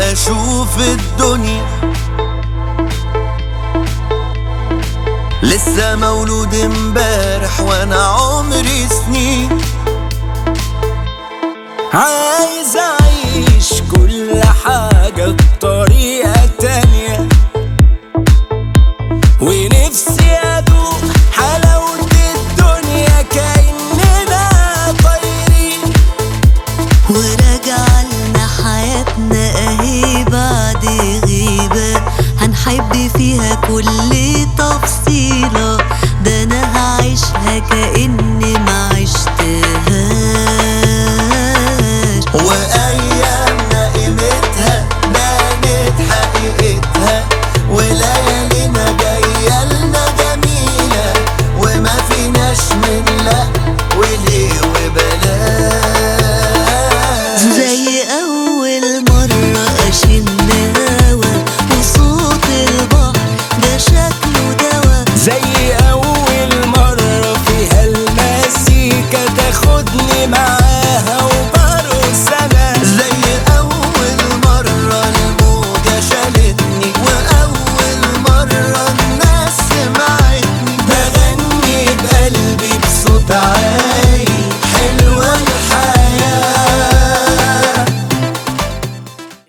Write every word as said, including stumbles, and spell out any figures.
اشوف الدنيا. لسه مولود امبارح وانا عمري سنين، عايز اعيش كل حاجة بطريقة تانية، ونفسي ادوق حلاوة الدنيا كأننا طايرين. ورجعلنا حياتنا اهي بعد غيبة، هنحب فيها كل تفصيلة، ده انا هعيشها كأني ما عشتهاش. وايامنا قيمتها بانت حقيقتها، وليالينا جايه لنا جميله، وما فيناش من لا وليه وبلاش. زي اول مرة اشم هوا وصوت البحر ده شكله دوا، زي اول مره فيها المزيكا تاخدني معاك.